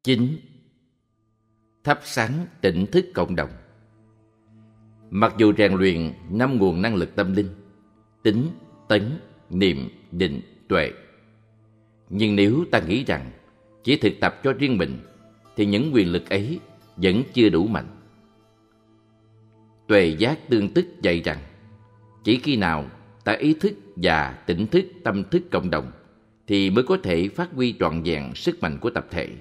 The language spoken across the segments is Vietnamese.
9. Thắp sáng tỉnh thức cộng đồng. Mặc dù rèn luyện 5 nguồn năng lực tâm linh: tín, tấn, niệm, định, tuệ, nhưng nếu ta nghĩ rằng chỉ thực tập cho riêng mình thì những quyền lực ấy vẫn chưa đủ mạnh. Tuệ giác tương tức dạy rằng chỉ khi nào ta ý thức và tỉnh thức tâm thức cộng đồng thì mới có thể phát huy trọn vẹn sức mạnh của tập thể.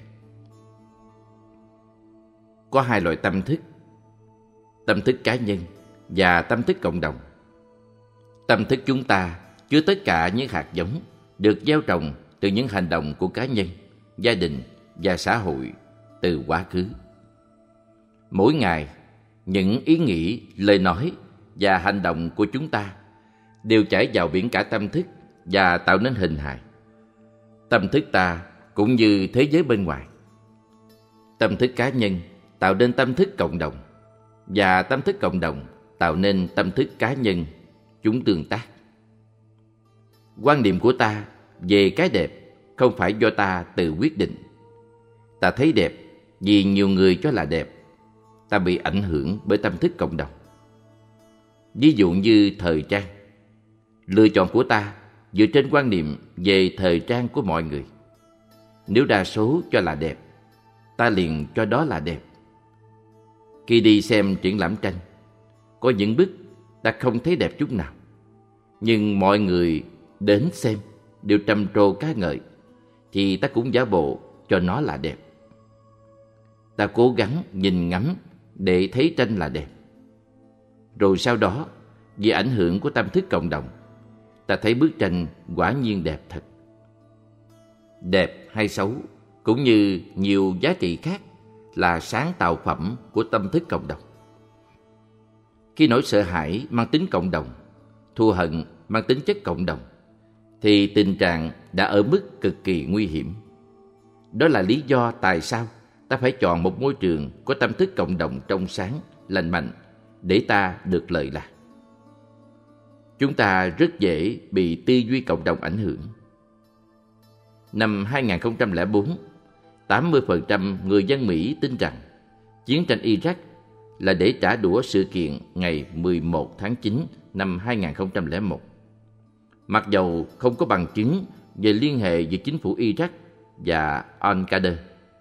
Có 2 loại tâm thức cá nhân và tâm thức cộng đồng. Tâm thức chúng ta chứa tất cả những hạt giống được gieo trồng từ những hành động của cá nhân, gia đình và xã hội từ quá khứ. Mỗi ngày, những ý nghĩ, lời nói và hành động của chúng ta đều chảy vào biển cả tâm thức và tạo nên hình hài. Tâm thức ta cũng như thế giới bên ngoài. Tâm thức cá nhân tạo nên tâm thức cộng đồng, và tâm thức cộng đồng tạo nên tâm thức cá nhân, chúng tương tác. Quan niệm của ta về cái đẹp không phải do ta tự quyết định. Ta thấy đẹp vì nhiều người cho là đẹp. Ta bị ảnh hưởng bởi tâm thức cộng đồng. Ví dụ như thời trang. Lựa chọn của ta dựa trên quan niệm về thời trang của mọi người. Nếu đa số cho là đẹp, ta liền cho đó là đẹp. Khi đi xem triển lãm tranh, có những bức ta không thấy đẹp chút nào, nhưng mọi người đến xem đều trầm trồ ca ngợi, thì ta cũng giả bộ cho nó là đẹp. Ta cố gắng nhìn ngắm để thấy tranh là đẹp. Rồi sau đó, vì ảnh hưởng của tâm thức cộng đồng, ta thấy bức tranh quả nhiên đẹp thật. Đẹp hay xấu, cũng như nhiều giá trị khác, là sáng tạo phẩm của tâm thức cộng đồng. Khi nỗi sợ hãi mang tính cộng đồng, thù hận mang tính chất cộng đồng, thì tình trạng đã ở mức cực kỳ nguy hiểm. Đó là lý do tại sao ta phải chọn một môi trường có tâm thức cộng đồng trong sáng, lành mạnh để ta được lợi lạc. Chúng ta rất dễ bị tư duy cộng đồng ảnh hưởng. Năm 2004, 80% người dân Mỹ tin rằng chiến tranh Iraq là để trả đũa sự kiện ngày 11 tháng 9 năm 2001. Mặc dầu không có bằng chứng về liên hệ giữa chính phủ Iraq và Al-Qaeda.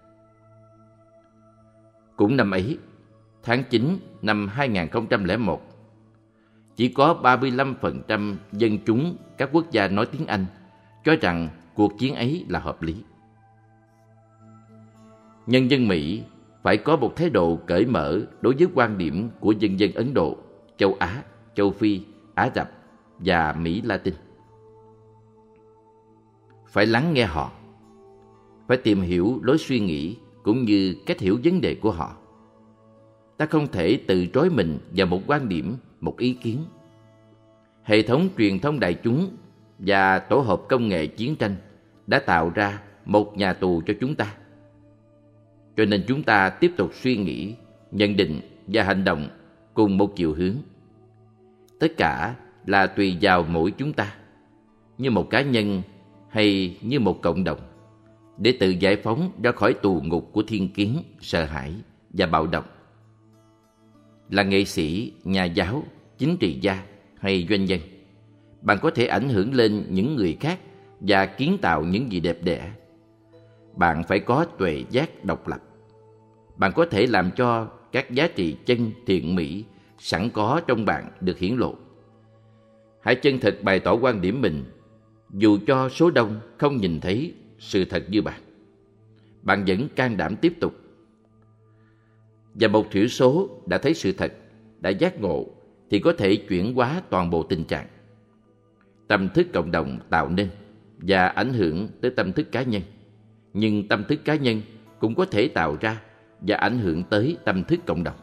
Cũng năm ấy, tháng 9 năm 2001, chỉ có 35% dân chúng các quốc gia nói tiếng Anh cho rằng cuộc chiến ấy là hợp lý. Nhân dân Mỹ phải có một thái độ cởi mở đối với quan điểm của dân dân Ấn Độ, châu Á, châu Phi, Ả Rập và Mỹ Latin. Phải lắng nghe họ, phải tìm hiểu lối suy nghĩ cũng như cách hiểu vấn đề của họ. Ta không thể tự trói mình vào một quan điểm, một ý kiến. Hệ thống truyền thông đại chúng và tổ hợp công nghệ chiến tranh đã tạo ra một nhà tù cho chúng ta. Cho nên chúng ta tiếp tục suy nghĩ, nhận định và hành động cùng một chiều hướng. Tất cả là tùy vào mỗi chúng ta, như một cá nhân hay như một cộng đồng, để tự giải phóng ra khỏi tù ngục của thiên kiến, sợ hãi và bạo động. Là nghệ sĩ, nhà giáo, chính trị gia hay doanh nhân, bạn có thể ảnh hưởng lên những người khác và kiến tạo những gì đẹp đẽ. Bạn phải có tuệ giác độc lập. Bạn có thể làm cho các giá trị chân thiện mỹ sẵn có trong bạn được hiển lộ. Hãy chân thật bày tỏ quan điểm mình, dù cho số đông không nhìn thấy sự thật như bạn. Bạn vẫn can đảm tiếp tục. Và một thiểu số đã thấy sự thật, đã giác ngộ, thì có thể chuyển hóa toàn bộ tình trạng. Tâm thức cộng đồng tạo nên và ảnh hưởng tới tâm thức cá nhân, nhưng tâm thức cá nhân cũng có thể tạo ra và ảnh hưởng tới tâm thức cộng đồng.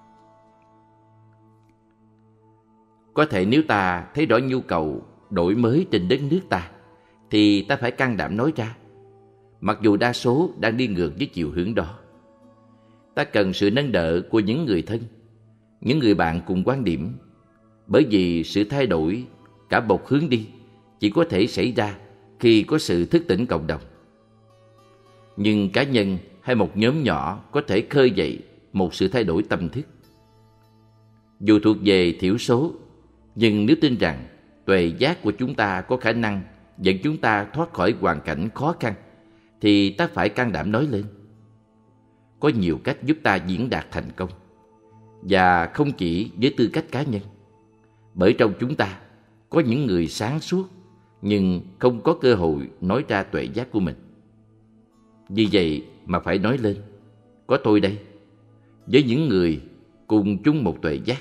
Có thể nếu ta thấy rõ nhu cầu đổi mới trên đất nước ta, thì ta phải can đảm nói ra, mặc dù đa số đang đi ngược với chiều hướng đó. Ta cần sự nâng đỡ của những người thân, những người bạn cùng quan điểm, bởi vì sự thay đổi cả một hướng đi chỉ có thể xảy ra khi có sự thức tỉnh cộng đồng. Nhưng cá nhân hay một nhóm nhỏ có thể khơi dậy một sự thay đổi tâm thức. Dù thuộc về thiểu số, nhưng nếu tin rằng tuệ giác của chúng ta có khả năng dẫn chúng ta thoát khỏi hoàn cảnh khó khăn, thì ta phải can đảm nói lên. Có nhiều cách giúp ta diễn đạt thành công, và không chỉ với tư cách cá nhân. Bởi trong chúng ta có những người sáng suốt nhưng không có cơ hội nói ra tuệ giác của mình. Vì vậy mà phải nói lên, có tôi đây, với những người cùng chung một tuệ giác.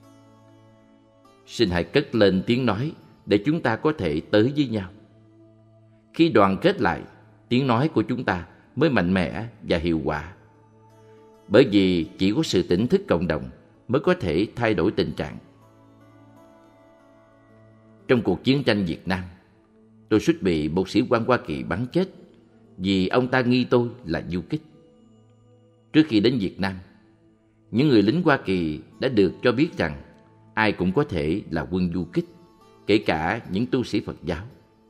Xin hãy cất lên tiếng nói để chúng ta có thể tới với nhau. Khi đoàn kết lại, tiếng nói của chúng ta mới mạnh mẽ và hiệu quả. Bởi vì chỉ có sự tỉnh thức cộng đồng mới có thể thay đổi tình trạng. Trong cuộc chiến tranh Việt Nam, tôi suýt bị một sĩ quan Hoa Kỳ bắn chết vì ông ta nghi tôi là du kích. Trước khi đến Việt Nam, những người lính Hoa Kỳ đã được cho biết rằng ai cũng có thể là quân du kích, kể cả những tu sĩ Phật giáo.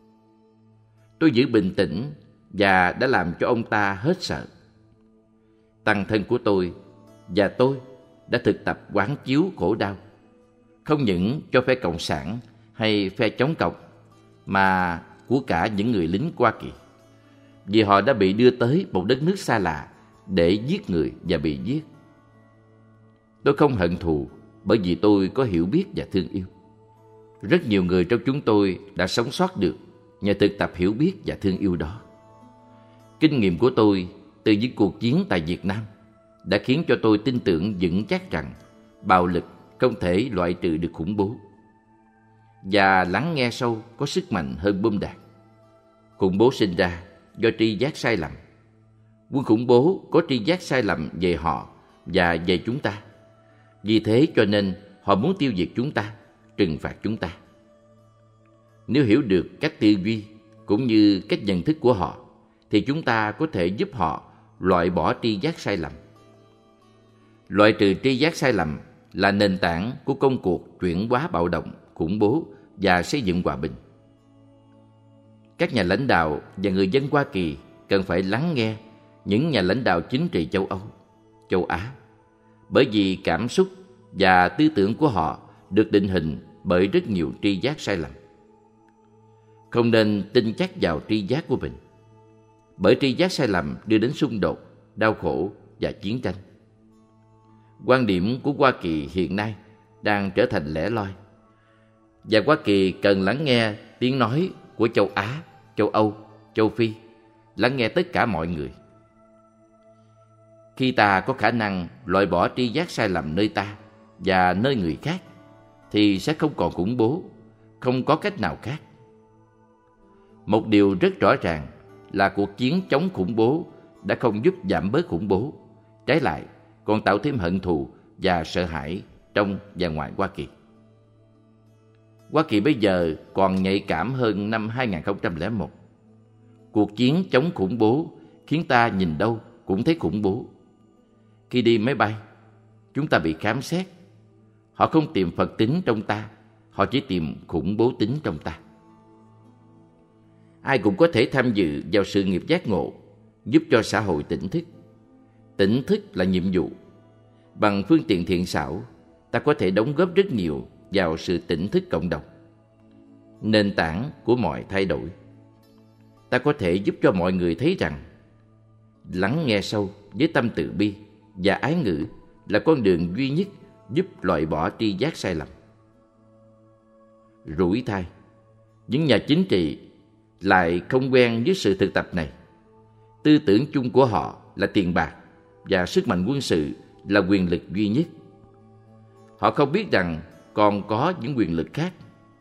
Tôi giữ bình tĩnh và đã làm cho ông ta hết sợ. Tăng thân của tôi và tôi đã thực tập quán chiếu khổ đau, không những cho phe Cộng sản hay phe chống cộng, mà của cả những người lính Hoa Kỳ, vì họ đã bị đưa tới một đất nước xa lạ để giết người và bị giết. Tôi không hận thù, bởi vì tôi có hiểu biết và thương yêu. Rất nhiều người trong chúng tôi đã sống sót được nhờ thực tập hiểu biết và thương yêu đó. Kinh nghiệm của tôi từ những cuộc chiến tại Việt Nam đã khiến cho tôi tin tưởng vững chắc rằng bạo lực không thể loại trừ được khủng bố. Và lắng nghe sâu có sức mạnh hơn bom đạn. Khủng bố sinh ra do tri giác sai lầm. Quân khủng bố có tri giác sai lầm về họ và về chúng ta. Vì thế cho nên họ muốn tiêu diệt chúng ta, trừng phạt chúng ta. Nếu hiểu được cách tư duy cũng như cách nhận thức của họ, thì chúng ta có thể giúp họ loại bỏ tri giác sai lầm. Loại trừ tri giác sai lầm là nền tảng của công cuộc chuyển hóa bạo động, khủng bố và xây dựng hòa bình. Các nhà lãnh đạo và người dân Hoa Kỳ cần phải lắng nghe những nhà lãnh đạo chính trị châu Âu, châu Á, bởi vì cảm xúc và tư tưởng của họ được định hình bởi rất nhiều tri giác sai lầm. Không nên tin chắc vào tri giác của mình, bởi tri giác sai lầm đưa đến xung đột, đau khổ và chiến tranh. Quan điểm của Hoa Kỳ hiện nay đang trở thành lẻ loi, và Hoa Kỳ cần lắng nghe tiếng nói của châu Á, châu Âu, châu Phi, lắng nghe tất cả mọi người. Khi ta có khả năng loại bỏ tri giác sai lầm nơi ta và nơi người khác, thì sẽ không còn khủng bố, không có cách nào khác. Một điều rất rõ ràng là cuộc chiến chống khủng bố đã không giúp giảm bớt khủng bố, trái lại còn tạo thêm hận thù và sợ hãi trong và ngoài Hoa Kỳ. Hoa Kỳ bây giờ còn nhạy cảm hơn năm 2001. Cuộc chiến chống khủng bố khiến ta nhìn đâu cũng thấy khủng bố. Khi đi máy bay, chúng ta bị khám xét. Họ không tìm Phật tính trong ta, họ chỉ tìm khủng bố tính trong ta. Ai cũng có thể tham dự vào sự nghiệp giác ngộ, giúp cho xã hội tỉnh thức. Tỉnh thức là nhiệm vụ. Bằng phương tiện thiện xảo, ta có thể đóng góp rất nhiều vào sự tỉnh thức cộng đồng, nền tảng của mọi thay đổi. Ta có thể giúp cho mọi người thấy rằng lắng nghe sâu với tâm từ bi và ái ngữ là con đường duy nhất giúp loại bỏ tri giác sai lầm. Rủi thay, những nhà chính trị lại không quen với sự thực tập này. Tư tưởng chung của họ là tiền bạc và sức mạnh quân sự là quyền lực duy nhất. Họ không biết rằng còn có những quyền lực khác.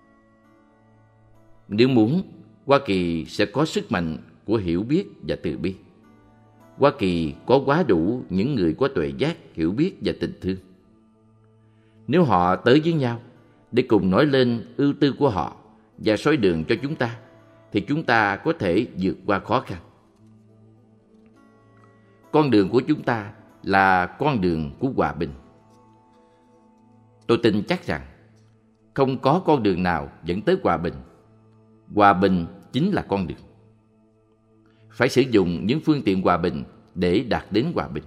Nếu muốn, Hoa Kỳ sẽ có sức mạnh của hiểu biết và từ bi. Hoa Kỳ có quá đủ những người có tuệ giác, hiểu biết và tình thương. Nếu họ tới với nhau để cùng nói lên ưu tư của họ và soi đường cho chúng ta, thì chúng ta có thể vượt qua khó khăn. Con đường của chúng ta là con đường của hòa bình. Tôi tin chắc rằng không có con đường nào dẫn tới hòa bình. Hòa bình chính là con đường. Phải sử dụng những phương tiện hòa bình để đạt đến hòa bình.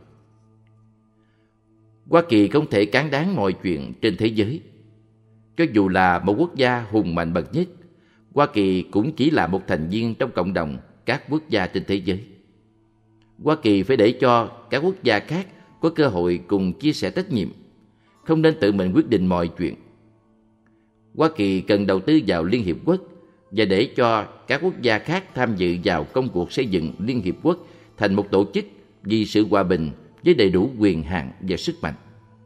Hoa Kỳ không thể cán đáng mọi chuyện trên thế giới. Cho dù là một quốc gia hùng mạnh bậc nhất, Hoa Kỳ cũng chỉ là một thành viên trong cộng đồng các quốc gia trên thế giới. Hoa Kỳ phải để cho các quốc gia khác có cơ hội cùng chia sẻ trách nhiệm, không nên tự mình quyết định mọi chuyện. Hoa Kỳ cần đầu tư vào Liên Hiệp Quốc và để cho các quốc gia khác tham dự vào công cuộc xây dựng Liên Hiệp Quốc thành một tổ chức vì sự hòa bình với đầy đủ quyền hạn và sức mạnh.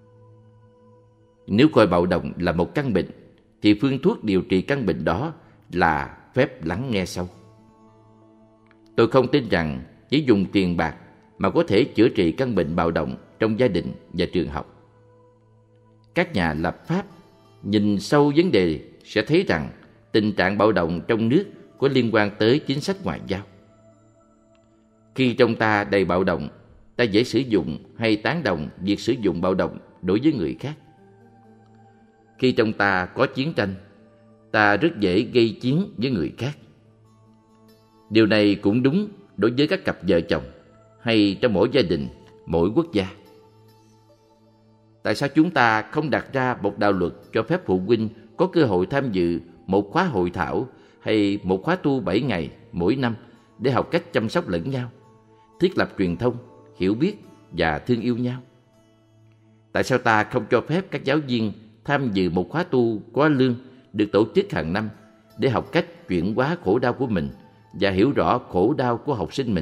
Nếu coi bạo động là một căn bệnh, thì phương thuốc điều trị căn bệnh đó là phép lắng nghe sâu. Tôi không tin rằng chỉ dùng tiền bạc mà có thể chữa trị căn bệnh bạo động trong gia đình và trường học. Các nhà lập pháp nhìn sâu vấn đề sẽ thấy rằng tình trạng bạo động trong nước có liên quan tới chính sách ngoại giao. Khi trong ta đầy bạo động, ta dễ sử dụng hay tán đồng việc sử dụng bạo động đối với người khác. Khi trong ta có chiến tranh, ta rất dễ gây chiến với người khác. Điều này cũng đúng đối với các cặp vợ chồng hay trong mỗi gia đình, mỗi quốc gia. Tại sao chúng ta không đặt ra một đạo luật cho phép phụ huynh có cơ hội tham dự một khóa hội thảo hay một khóa tu 7 ngày mỗi năm để học cách chăm sóc lẫn nhau, thiết lập truyền thông, hiểu biết và thương yêu nhau? Tại sao ta không cho phép các giáo viên tham dự một khóa tu có lương được tổ chức hàng năm để học cách chuyển hóa khổ đau của mình và hiểu rõ khổ đau của học sinh mình?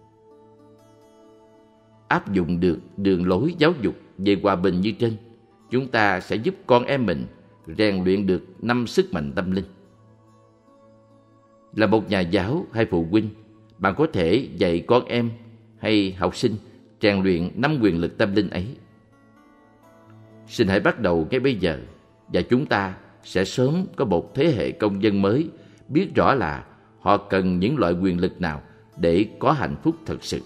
Áp dụng được đường lối giáo dục về hòa bình như trên, chúng ta sẽ giúp con em mình rèn luyện được 5 sức mạnh tâm linh. Là một nhà giáo hay phụ huynh, bạn có thể dạy con em hay học sinh rèn luyện 5 quyền lực tâm linh ấy. Xin hãy bắt đầu ngay bây giờ, và chúng ta sẽ sớm có một thế hệ công dân mới biết rõ là họ cần những loại quyền lực nào để có hạnh phúc thật sự.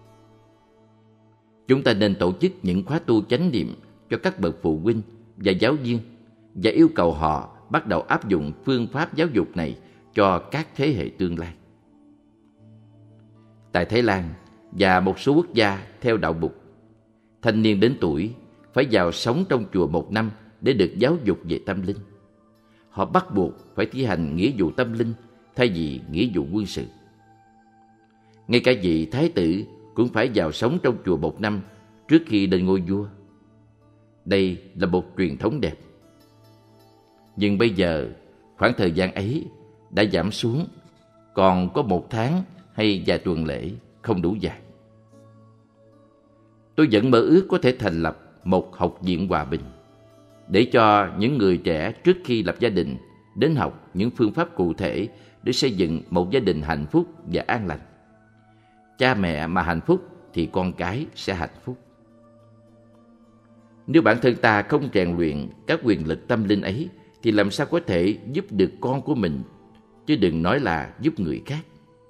Chúng ta nên tổ chức những khóa tu chánh niệm cho các bậc phụ huynh và giáo viên và yêu cầu họ bắt đầu áp dụng phương pháp giáo dục này cho các thế hệ tương lai. Tại Thái Lan và một số quốc gia theo đạo Bụt, thanh niên đến tuổi phải vào sống trong chùa 1 năm để được giáo dục về tâm linh. Họ bắt buộc phải thi hành nghĩa vụ tâm linh thay vì nghĩa vụ quân sự. Ngay cả vị thái tử cũng phải vào sống trong chùa 1 năm trước khi lên ngôi vua. Đây là một truyền thống đẹp. Nhưng bây giờ, khoảng thời gian ấy đã giảm xuống, còn có 1 tháng hay vài tuần lễ, không đủ dài. Tôi vẫn mơ ước có thể thành lập một học viện hòa bình, để cho những người trẻ trước khi lập gia đình đến học những phương pháp cụ thể để xây dựng một gia đình hạnh phúc và an lành. Cha mẹ mà hạnh phúc thì con cái sẽ hạnh phúc. Nếu bản thân ta không rèn luyện các quyền lực tâm linh ấy thì làm sao có thể giúp được con của mình, chứ đừng nói là giúp người khác.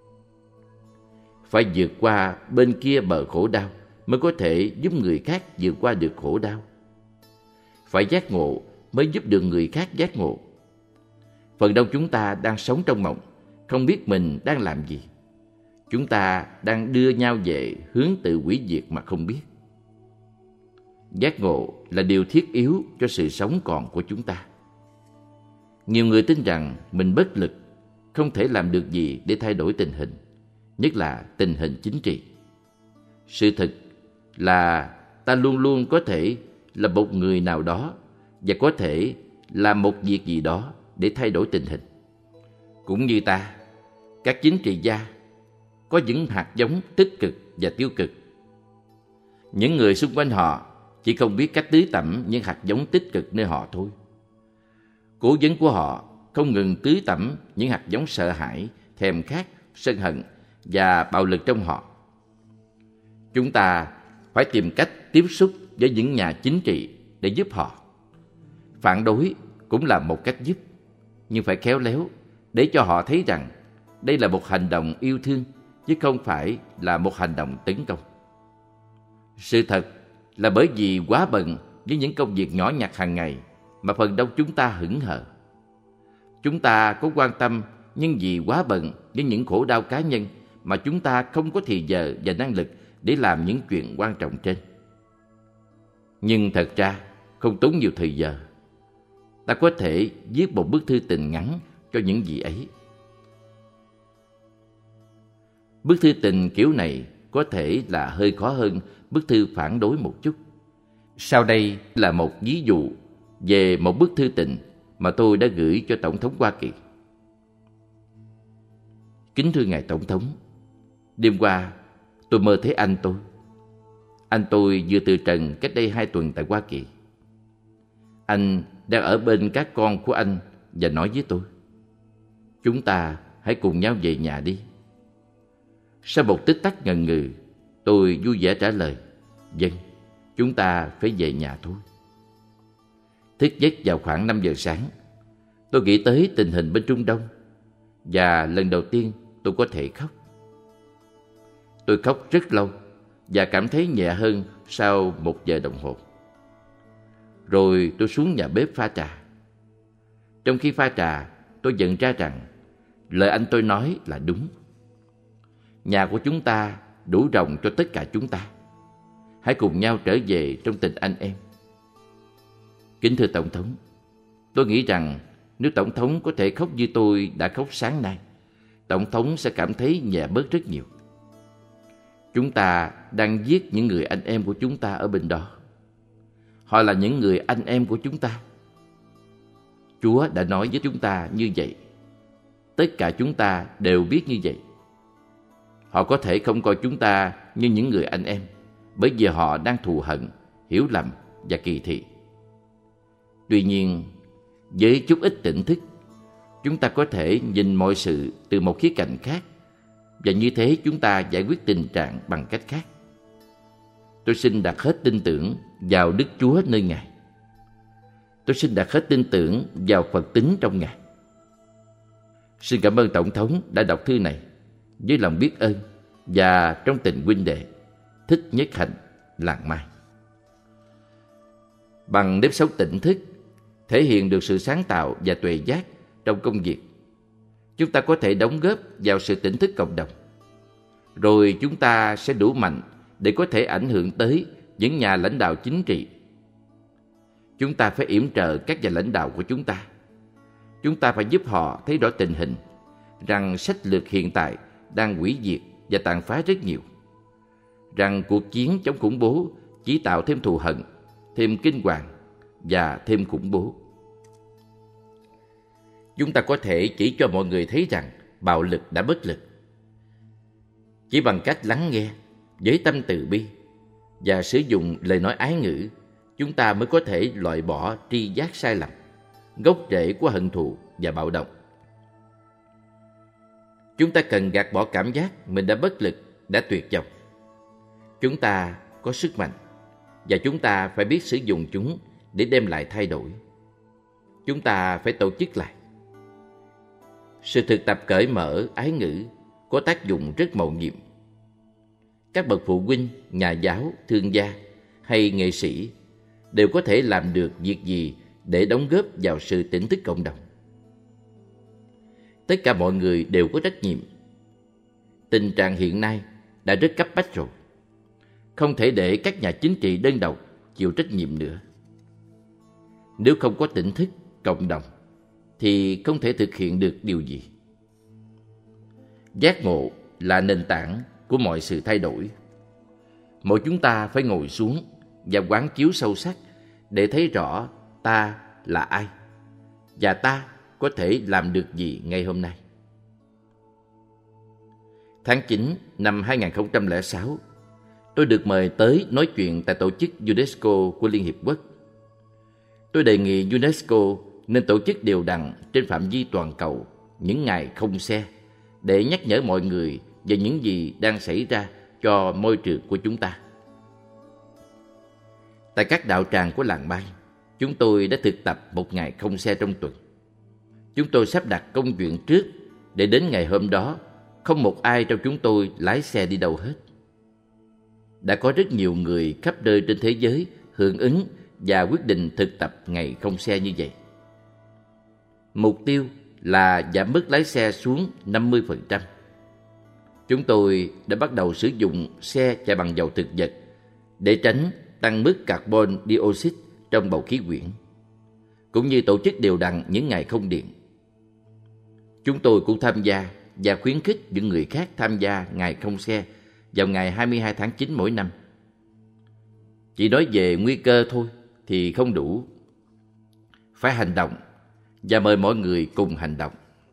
Phải vượt qua bên kia bờ khổ đau mới có thể giúp người khác vượt qua được khổ đau. Phải giác ngộ mới giúp được người khác giác ngộ. Phần đông chúng ta đang sống trong mộng, không biết mình đang làm gì. Chúng ta đang đưa nhau về hướng tự hủy diệt mà không biết. Giác ngộ là điều thiết yếu cho sự sống còn của chúng ta. Nhiều người tin rằng mình bất lực, không thể làm được gì để thay đổi tình hình, nhất là tình hình chính trị. Sự thật là ta luôn luôn có thể là một người nào đó và có thể làm một việc gì đó để thay đổi tình hình. Cũng như ta, các chính trị gia có những hạt giống tích cực và tiêu cực. Những người xung quanh họ chỉ không biết cách tưới tẩm những hạt giống tích cực nơi họ thôi. Cố vấn của họ không ngừng tưới tẩm những hạt giống sợ hãi, thèm khát, sân hận và bạo lực trong họ. Chúng ta phải tìm cách tiếp xúc với những nhà chính trị để giúp họ. Phản đối cũng là một cách giúp, nhưng phải khéo léo để cho họ thấy rằng đây là một hành động yêu thương chứ không phải là một hành động tấn công. Sự thật là bởi vì quá bận với những công việc nhỏ nhặt hàng ngày mà phần đông chúng ta hững hờ. Chúng ta có quan tâm, nhưng vì quá bận với những khổ đau cá nhân mà chúng ta không có thì giờ và năng lực để làm những chuyện quan trọng trên. Nhưng thật ra không tốn nhiều thời giờ. Ta có thể viết một bức thư tình ngắn cho những gì ấy. Bức thư tình kiểu này có thể là hơi khó hơn bức thư phản đối một chút. Sau đây là một ví dụ về một bức thư tình mà tôi đã gửi cho Tổng thống Hoa Kỳ. Kính thưa Ngài Tổng thống, đêm qua tôi mơ thấy anh tôi. Anh tôi vừa từ trần cách đây 2 tuần tại Hoa Kỳ. Anh đang ở bên các con của anh và nói với tôi: chúng ta hãy cùng nhau về nhà đi. Sau một tích tắc ngần ngừ, tôi vui vẻ trả lời: vâng, chúng ta phải về nhà thôi. Thức giấc vào khoảng 5 giờ sáng, tôi nghĩ tới tình hình bên Trung Đông, và lần đầu tiên tôi có thể khóc. Tôi khóc rất lâu và cảm thấy nhẹ hơn sau 1 giờ đồng hồ. Rồi tôi xuống nhà bếp pha trà. Trong khi pha trà, tôi nhận ra rằng lời anh tôi nói là đúng. Nhà của chúng ta đủ rộng cho tất cả chúng ta. Hãy cùng nhau trở về trong tình anh em. Kính thưa Tổng thống, tôi nghĩ rằng nếu Tổng thống có thể khóc như tôi đã khóc sáng nay, Tổng thống sẽ cảm thấy nhẹ bớt rất nhiều. Chúng ta đang giết những người anh em của chúng ta ở bên đó. Họ là những người anh em của chúng ta. Chúa đã nói với chúng ta như vậy. Tất cả chúng ta đều biết như vậy. Họ có thể không coi chúng ta như những người anh em, bởi vì họ đang thù hận, hiểu lầm và kỳ thị. Tuy nhiên, với chút ít tỉnh thức, chúng ta có thể nhìn mọi sự từ một khía cạnh khác, và như thế chúng ta giải quyết tình trạng bằng cách khác. Tôi xin đặt hết tin tưởng vào Đức Chúa nơi Ngài. Tôi xin đặt hết tin tưởng vào Phật tính trong Ngài. Xin cảm ơn Tổng thống đã đọc thư này với lòng biết ơn và trong tình huynh đệ. Thích Nhất Hạnh, Làng Mai. Bằng nếp sống tỉnh thức, thể hiện được sự sáng tạo và tuệ giác trong công việc, chúng ta có thể đóng góp vào sự tỉnh thức cộng đồng. Rồi chúng ta sẽ đủ mạnh để có thể ảnh hưởng tới những nhà lãnh đạo chính trị. Chúng ta phải yểm trợ các nhà lãnh đạo của chúng ta. Chúng ta phải giúp họ thấy rõ tình hình, rằng sách lược hiện tại đang hủy diệt và tàn phá rất nhiều, rằng cuộc chiến chống khủng bố chỉ tạo thêm thù hận, thêm kinh hoàng và thêm khủng bố. Chúng ta có thể chỉ cho mọi người thấy rằng bạo lực đã bất lực. Chỉ bằng cách lắng nghe với tâm từ bi và sử dụng lời nói ái ngữ, chúng ta mới có thể loại bỏ tri giác sai lầm, gốc rễ của hận thù và bạo động. Chúng ta cần gạt bỏ cảm giác mình đã bất lực, đã tuyệt vọng. Chúng ta có sức mạnh và chúng ta phải biết sử dụng chúng để đem lại thay đổi. Chúng ta phải tổ chức lại. Sự thực tập cởi mở ái ngữ có tác dụng rất mầu nhiệm. Các bậc phụ huynh, nhà giáo, thương gia hay nghệ sĩ đều có thể làm được việc gì để đóng góp vào sự tỉnh thức cộng đồng. Tất cả mọi người đều có trách nhiệm. Tình trạng hiện nay đã rất cấp bách rồi. Không thể để các nhà chính trị đơn độc chịu trách nhiệm nữa. Nếu không có tỉnh thức cộng đồng thì không thể thực hiện được điều gì. Giác ngộ là nền tảng của mọi sự thay đổi. Mỗi chúng ta phải ngồi xuống và quán chiếu sâu sắc để thấy rõ ta là ai và ta có thể làm được gì ngay hôm nay. Tháng 9 năm 2006, tôi được mời tới nói chuyện tại tổ chức UNESCO của Liên Hiệp Quốc. Tôi đề nghị UNESCO nên tổ chức đều đặn trên phạm vi toàn cầu những ngày không xe để nhắc nhở mọi người về những gì đang xảy ra cho môi trường của chúng ta. Tại các đạo tràng của làng Mai, chúng tôi đã thực tập một ngày không xe trong tuần. Chúng tôi sắp đặt công chuyện trước để đến ngày hôm đó không một ai trong chúng tôi lái xe đi đâu hết. Đã có rất nhiều người khắp nơi trên thế giới hưởng ứng và quyết định thực tập ngày không xe như vậy. Mục tiêu là giảm bớt lái xe xuống 50%. chúng tôi đã bắt đầu sử dụng xe chạy bằng dầu thực vật để tránh tăng mức carbon dioxide trong bầu khí quyển, cũng như tổ chức đều đặn những ngày không điện. Chúng tôi cũng tham gia và khuyến khích những người khác tham gia ngày không xe vào ngày 22 tháng 9 mỗi năm. Chỉ nói về nguy cơ thôi thì không đủ. Phải hành động và mời mọi người cùng hành động.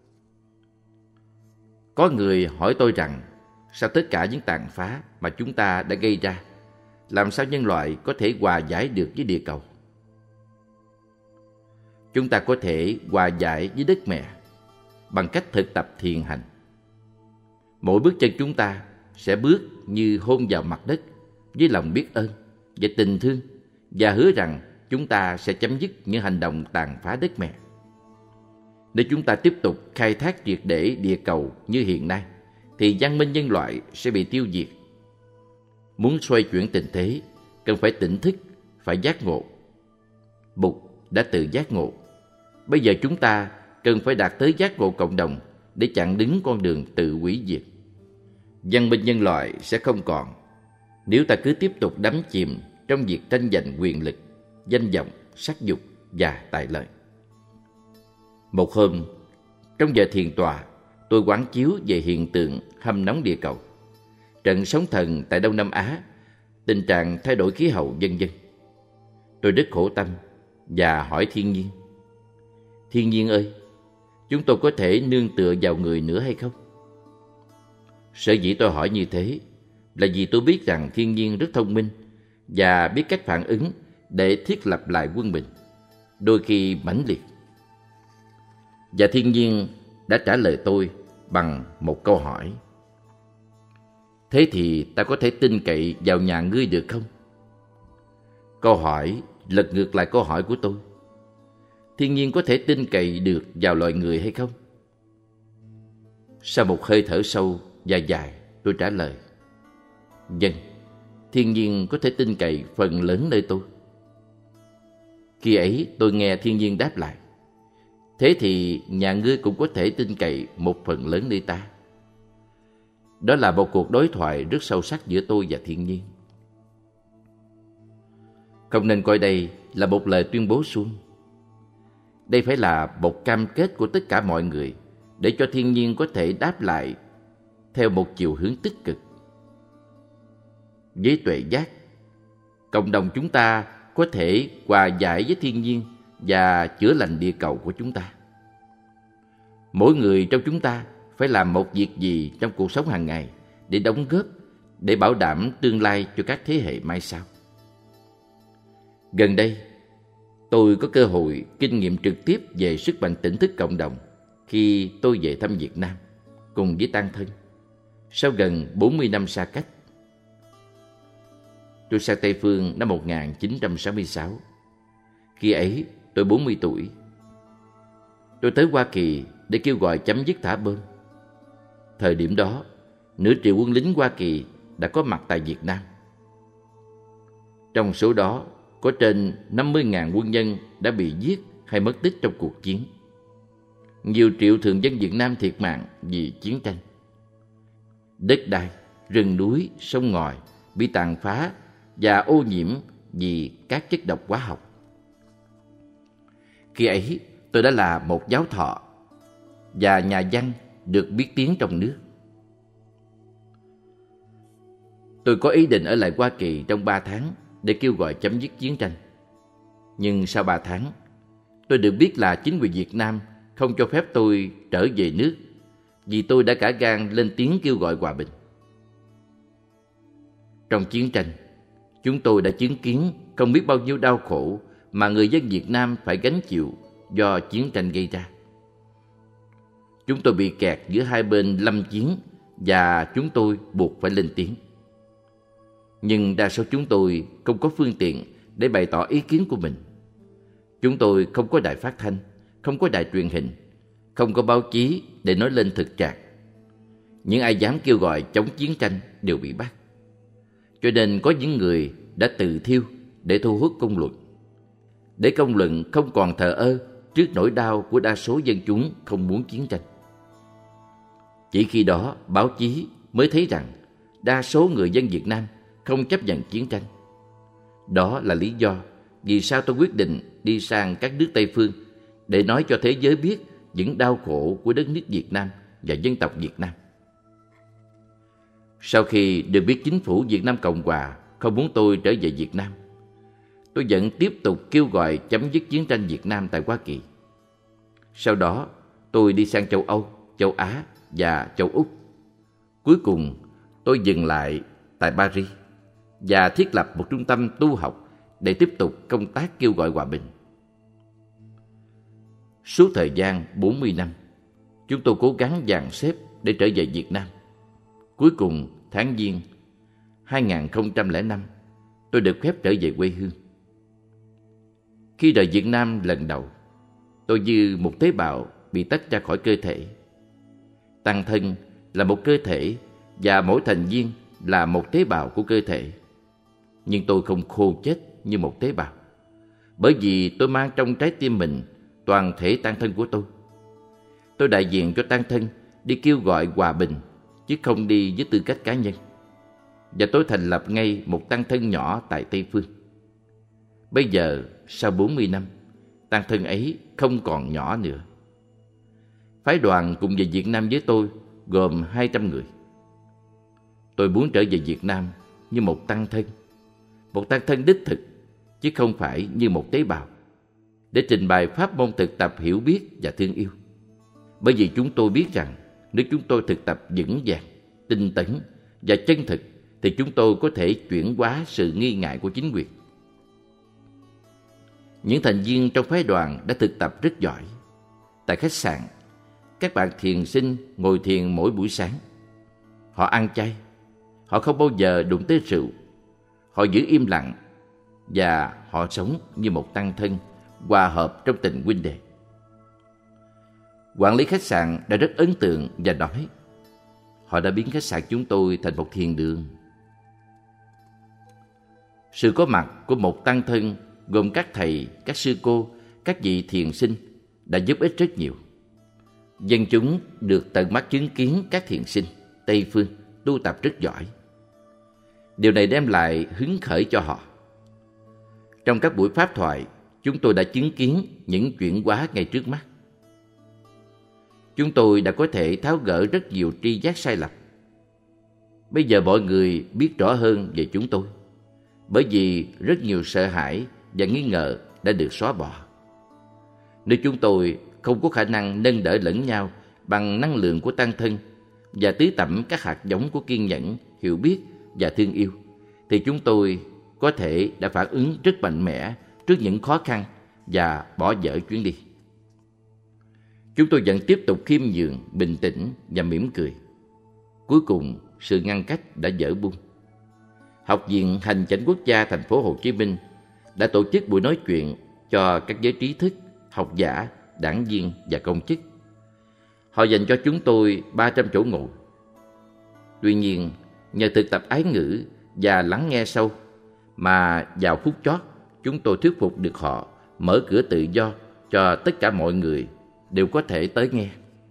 Có người hỏi tôi rằng, sau tất cả những tàn phá mà chúng ta đã gây ra, làm sao nhân loại có thể hòa giải được với địa cầu? Chúng ta có thể hòa giải với đất mẹ bằng cách thực tập thiền hành. Mỗi bước chân chúng ta sẽ bước như hôn vào mặt đất với lòng biết ơn và tình thương, và hứa rằng chúng ta sẽ chấm dứt những hành động tàn phá đất mẹ. Nếu chúng ta tiếp tục khai thác triệt để địa cầu như hiện nay, thì văn minh nhân loại sẽ bị tiêu diệt. Muốn xoay chuyển tình thế, cần phải tỉnh thức, phải giác ngộ. Bụt đã tự giác ngộ. Bây giờ chúng ta cần phải đạt tới giác ngộ cộng đồng để chặn đứng con đường tự hủy diệt. Văn minh nhân loại sẽ không còn nếu ta cứ tiếp tục đắm chìm trong việc tranh giành quyền lực, danh vọng, sắc dục và tài lợi. Một hôm, trong giờ thiền tọa, tôi quán chiếu về hiện tượng hâm nóng địa cầu, trận sóng thần tại Đông Nam Á, tình trạng thay đổi khí hậu vân vân. Tôi rất khổ tâm và hỏi thiên nhiên: Thiên nhiên ơi, chúng tôi có thể nương tựa vào người nữa hay không? Sở dĩ tôi hỏi như thế là vì tôi biết rằng thiên nhiên rất thông minh và biết cách phản ứng để thiết lập lại quân bình, đôi khi mãnh liệt. Và thiên nhiên đã trả lời tôi bằng một câu hỏi: Thế thì ta có thể tin cậy vào nhà ngươi được không? Câu hỏi lật ngược lại câu hỏi của tôi: Thiên nhiên có thể tin cậy được vào loài người hay không? Sau một hơi thở sâu và dài, tôi trả lời: Vâng, thiên nhiên có thể tin cậy phần lớn nơi tôi. Khi ấy tôi nghe thiên nhiên đáp lại: Thế thì nhà ngươi cũng có thể tin cậy một phần lớn nơi ta. Đó là một cuộc đối thoại rất sâu sắc giữa tôi và thiên nhiên. Không nên coi đây là một lời tuyên bố suông. Đây phải là một cam kết của tất cả mọi người để cho thiên nhiên có thể đáp lại theo một chiều hướng tích cực. Với tuệ giác, cộng đồng chúng ta có thể hòa giải với thiên nhiên và chữa lành địa cầu của chúng ta. Mỗi người trong chúng ta phải làm một việc gì trong cuộc sống hàng ngày để đóng góp, để bảo đảm tương lai cho các thế hệ mai sau. Gần đây, tôi có cơ hội kinh nghiệm trực tiếp về sức mạnh tỉnh thức cộng đồng khi tôi về thăm Việt Nam cùng với tang thân sau gần 40 năm xa cách. Tôi sang Tây Phương năm 1966. Khi ấy, tôi 40 tuổi. Tôi tới Hoa Kỳ để kêu gọi chấm dứt thả bom. Thời điểm đó, nửa triệu quân lính Hoa Kỳ đã có mặt tại Việt Nam. Trong số đó, có trên 50.000 quân nhân đã bị giết hay mất tích trong cuộc chiến. Nhiều triệu thường dân Việt Nam thiệt mạng vì chiến tranh. Đất đai, rừng núi, sông ngòi bị tàn phá và ô nhiễm vì các chất độc hóa học. Khi ấy, tôi đã là một giáo thọ và nhà văn được biết tiếng trong nước. Tôi có ý định ở lại Hoa Kỳ trong 3 tháng để kêu gọi chấm dứt chiến tranh. Nhưng sau 3 tháng, tôi được biết là chính quyền Việt Nam không cho phép tôi trở về nước vì tôi đã cả gan lên tiếng kêu gọi hòa bình. Trong chiến tranh, chúng tôi đã chứng kiến không biết bao nhiêu đau khổ mà người dân Việt Nam phải gánh chịu do chiến tranh gây ra. Chúng tôi bị kẹt giữa hai bên lâm chiến và chúng tôi buộc phải lên tiếng. Nhưng đa số chúng tôi không có phương tiện để bày tỏ ý kiến của mình. Chúng tôi không có đài phát thanh, không có đài truyền hình, không có báo chí để nói lên thực trạng. Những ai dám kêu gọi chống chiến tranh đều bị bắt. Cho nên có những người đã tự thiêu để thu hút công luận, để công luận không còn thờ ơ trước nỗi đau của đa số dân chúng không muốn chiến tranh. Chỉ khi đó báo chí mới thấy rằng đa số người dân Việt Nam không chấp nhận chiến tranh. Đó là lý do vì sao tôi quyết định đi sang các nước Tây phương để nói cho thế giới biết những đau khổ của đất nước Việt Nam và dân tộc Việt Nam. Sau khi được biết chính phủ Việt Nam Cộng Hòa không muốn tôi trở về Việt Nam, tôi vẫn tiếp tục kêu gọi chấm dứt chiến tranh Việt Nam tại Hoa Kỳ. Sau đó, tôi đi sang châu Âu, châu Á và châu Úc. Cuối cùng, tôi dừng lại tại Paris và thiết lập một trung tâm tu học để tiếp tục công tác kêu gọi hòa bình. Suốt thời gian 40 năm, chúng tôi cố gắng dàn xếp để trở về Việt Nam. Cuối cùng, tháng Giêng 2005, tôi được phép trở về quê hương. Khi rời Việt Nam lần đầu, tôi như một tế bào bị tách ra khỏi cơ thể. Tăng thân là một cơ thể và mỗi thành viên là một tế bào của cơ thể. Nhưng tôi không khô chết như một tế bào, bởi vì tôi mang trong trái tim mình toàn thể tăng thân của tôi. Tôi đại diện cho tăng thân đi kêu gọi hòa bình, chứ không đi với tư cách cá nhân. Và tôi thành lập ngay một tăng thân nhỏ tại Tây Phương. Bây giờ, sau 40 năm, tăng thân ấy không còn nhỏ nữa. Phái đoàn cùng về Việt Nam với tôi gồm 200 người. Tôi muốn trở về Việt Nam như một tăng thân đích thực, chứ không phải như một tế bào, để trình bày pháp môn thực tập hiểu biết và thương yêu. Bởi vì chúng tôi biết rằng nếu chúng tôi thực tập vững vàng, tinh tấn và chân thực, thì chúng tôi có thể chuyển hóa sự nghi ngại của chính quyền. Những thành viên trong phái đoàn đã thực tập rất giỏi. Tại khách sạn, các bạn thiền sinh ngồi thiền mỗi buổi sáng. Họ ăn chay, họ không bao giờ đụng tới rượu, họ giữ im lặng và họ sống như một tăng thân hòa hợp trong tình huynh đệ. Quản lý khách sạn đã rất ấn tượng và nói, họ đã biến khách sạn chúng tôi thành một thiền đường. Sự có mặt của một tăng thân gồm các thầy, các sư cô, các vị thiền sinh đã giúp ích rất nhiều. Dân chúng được tận mắt chứng kiến các thiền sinh Tây Phương tu tập rất giỏi. Điều này đem lại hứng khởi cho họ. Trong các buổi pháp thoại, chúng tôi đã chứng kiến những chuyển hóa ngay trước mắt. Chúng tôi đã có thể tháo gỡ rất nhiều tri giác sai lầm. Bây giờ mọi người biết rõ hơn về chúng tôi, bởi vì rất nhiều sợ hãi và nghi ngờ đã được xóa bỏ. Nếu chúng tôi không có khả năng nâng đỡ lẫn nhau bằng năng lượng của tăng thân và tưới tẩm các hạt giống của kiên nhẫn, hiểu biết và thương yêu, thì chúng tôi có thể đã phản ứng rất mạnh mẽ trước những khó khăn và bỏ dở chuyến đi. Chúng tôi vẫn tiếp tục khiêm nhường, bình tĩnh và mỉm cười. Cuối cùng, sự ngăn cách đã dỡ bung. Học viện Hành chánh quốc gia thành phố Hồ Chí Minh đã tổ chức buổi nói chuyện cho các giới trí thức, học giả, đảng viên và công chức. Họ dành cho chúng tôi 300 chỗ ngồi. Tuy nhiên, nhờ thực tập ái ngữ và lắng nghe sâu, mà vào phút chót chúng tôi thuyết phục được họ mở cửa tự do cho tất cả mọi người đều có thể tới nghe.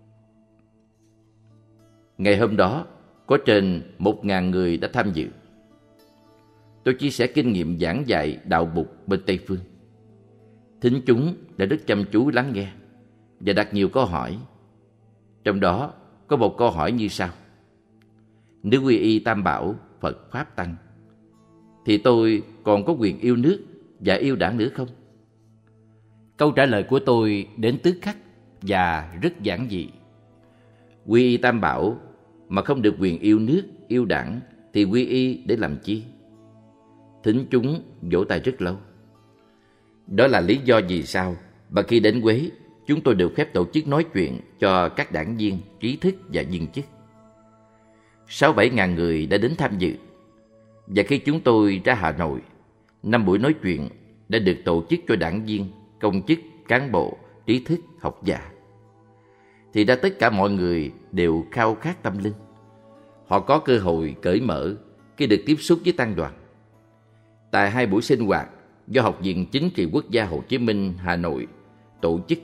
Ngày hôm đó, có trên 1.000 người đã tham dự. Tôi chia sẻ kinh nghiệm giảng dạy đạo Bụt bên Tây Phương. Thính chúng đã rất chăm chú lắng nghe và đặt nhiều câu hỏi. Trong đó có một câu hỏi như sau: nếu quy y Tam Bảo, Phật, Pháp, Tăng, thì tôi còn có quyền yêu nước và yêu đảng nữa không? Câu trả lời của tôi đến tức khắc và rất giản dị. Quy y Tam Bảo mà không được quyền yêu nước, yêu đảng thì quy y để làm chi? Thính chúng vỗ tay rất lâu. Đó là lý do vì sao mà khi đến Huế, chúng tôi được phép tổ chức nói chuyện cho các đảng viên, trí thức và viên chức. 6-7 ngàn người đã đến tham dự. Và khi chúng tôi ra Hà Nội, 5 buổi nói chuyện đã được tổ chức cho đảng viên, công chức, cán bộ, trí thức, học giả. Thì ra tất cả mọi người đều khao khát tâm linh. Họ có cơ hội cởi mở khi được tiếp xúc với tăng đoàn. Tại 2 buổi sinh hoạt do Học viện Chính trị Quốc gia Hồ Chí Minh Hà Nội tổ chức,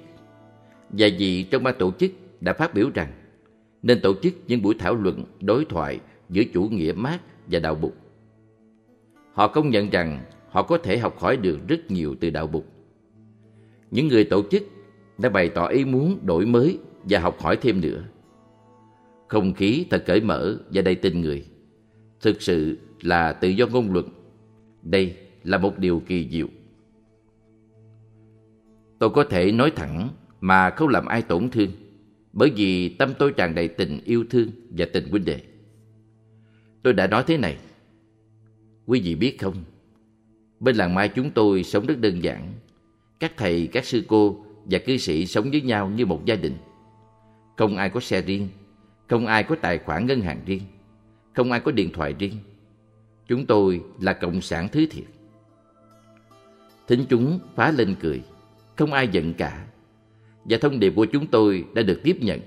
vài vị trong ban tổ chức đã phát biểu rằng nên tổ chức những buổi thảo luận, đối thoại giữa chủ nghĩa Mác và đạo Bụt. Họ công nhận rằng họ có thể học hỏi được rất nhiều từ đạo Bụt. Những người tổ chức đã bày tỏ ý muốn đổi mới và học hỏi thêm nữa. Không khí thật cởi mở và đầy tình người. Thực sự là tự do ngôn luận. Đây là một điều kỳ diệu. Tôi có thể nói thẳng mà không làm ai tổn thương, bởi vì tâm tôi tràn đầy tình yêu thương và tình huynh đệ. Tôi đã nói thế này: quý vị biết không, bên làng Mai chúng tôi sống rất đơn giản. Các thầy, các sư cô và cư sĩ sống với nhau như một gia đình. Không ai có xe riêng, không ai có tài khoản ngân hàng riêng, không ai có điện thoại riêng. Chúng tôi là cộng sản thứ thiệt. Thính chúng phá lên cười, không ai giận cả, và thông điệp của chúng tôi đã được tiếp nhận.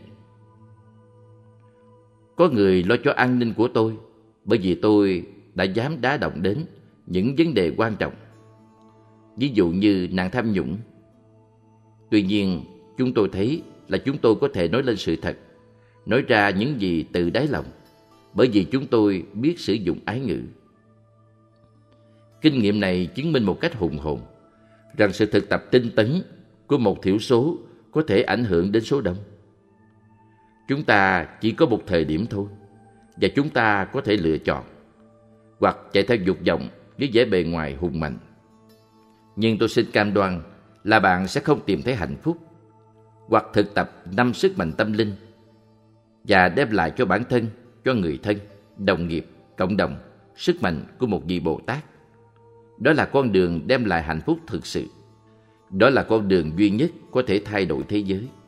Có người lo cho an ninh của tôi, bởi vì tôi đã dám đá động đến những vấn đề quan trọng, ví dụ như nạn tham nhũng. Tuy nhiên, chúng tôi thấy là chúng tôi có thể nói lên sự thật, nói ra những gì từ đáy lòng, bởi vì chúng tôi biết sử dụng ái ngữ. Kinh nghiệm này chứng minh một cách hùng hồn rằng sự thực tập tinh tấn của một thiểu số có thể ảnh hưởng đến số đông. Chúng ta chỉ có một thời điểm thôi, và chúng ta có thể lựa chọn hoặc chạy theo dục vọng với vẻ bề ngoài hùng mạnh. Nhưng tôi xin cam đoan là bạn sẽ không tìm thấy hạnh phúc hoặc thực tập 5 sức mạnh tâm linh và đem lại cho bản thân, cho người thân, đồng nghiệp, cộng đồng sức mạnh của một vị Bồ Tát. Đó là con đường đem lại hạnh phúc thực sự. Đó là con đường duy nhất có thể thay đổi thế giới.